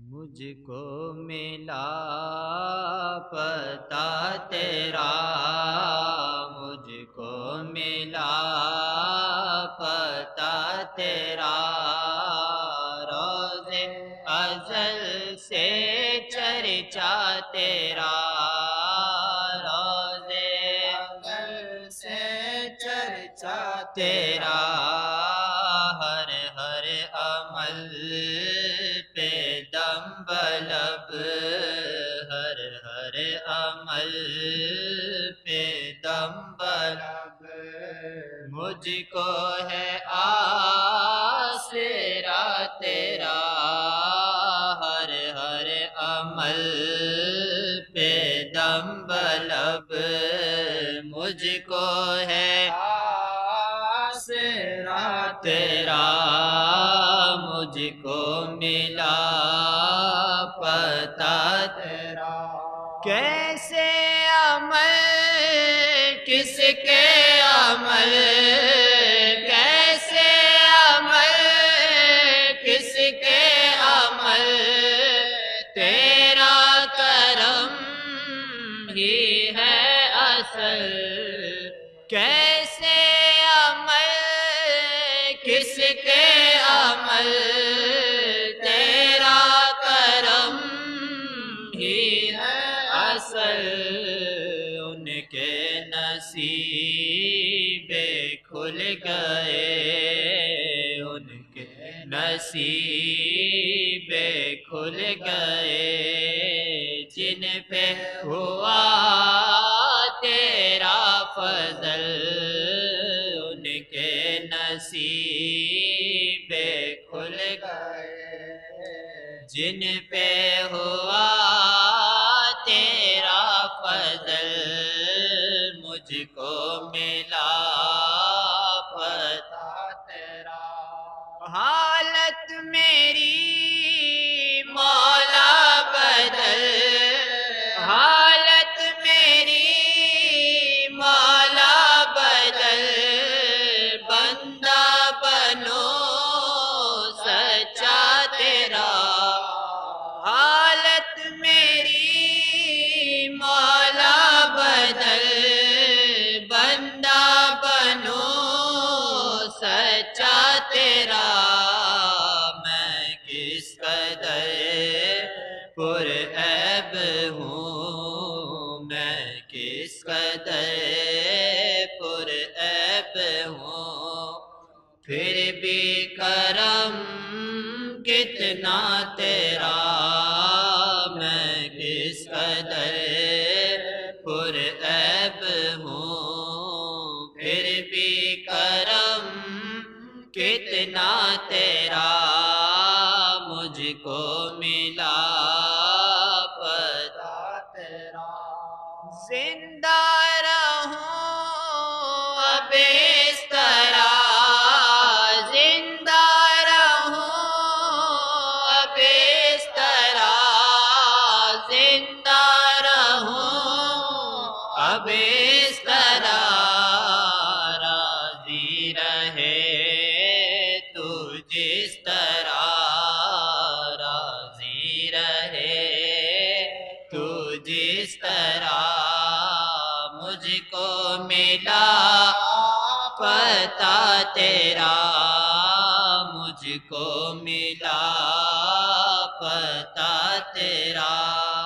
مجھ کو ملا پتا تیرا، مجھ کو ملا پتا تیرا، روز ازل سے چرچا تیرا، روز ازل سے چرچا تیرا، ہر ہر عمل پہ دم بلب، ہر ہر عمل پہ دم بلب، مجھ کو ہے آسرا تیرا، ہر ہر عمل پہ دم بلب، مجھ کو ہے آسرا تیرا، مجھ کو ملا پتا تیرا، کیسے عمل کس کے عمل، کیسے عمل کس کے عمل، تیرا کرم ہی ہے اصل، کیسے عمل کس کے عمل، تیرا کرم ہی ہے اصل، ان کے نصیب کھل گئے، ان کے نصیب کھل گئے، جن پہ ہوا تیرا فضل، ان کے نصیب کھل گئے، جن پہ ہوا تیرا فضل، مجھ کو ملا پتا تیرا، حالت میری مولا بدل، حالت میری مولا بدل، بندہ بنو سچا تیرا، حالت میری مولا بدل، بندہ بنو سچا تیرا، میں کس قدر پر عیب ہوں، میں کس قدر پر عیب ہوں، پھر بھی کرم کتنا تیرا، میں کس قدر پر عیب ہوں، پھر بھی کرم کتنا تیرا، مجھ کو ملا پتا تیرا، زندہ رہوں اب اس طرح، زندہ رہوں اب اس طرح، زندہ رہوں اب اس طرح، راضی رہے تو جس طرح، راضی رہے تو جس طرح، مجھ کو ملا پتا تیرا، مجھ کو ملا پتا تیرا۔